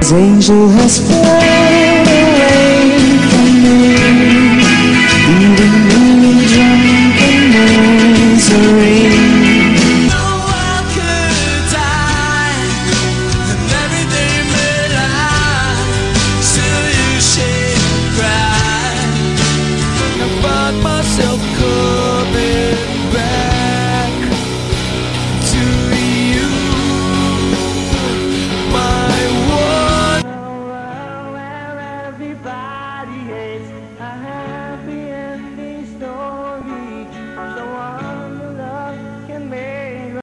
His angel has flown away from me, leaving me drunk in misery. No one could die, and everything may lie, still you should cry. I found myself coming back to you, my one. Well, everybody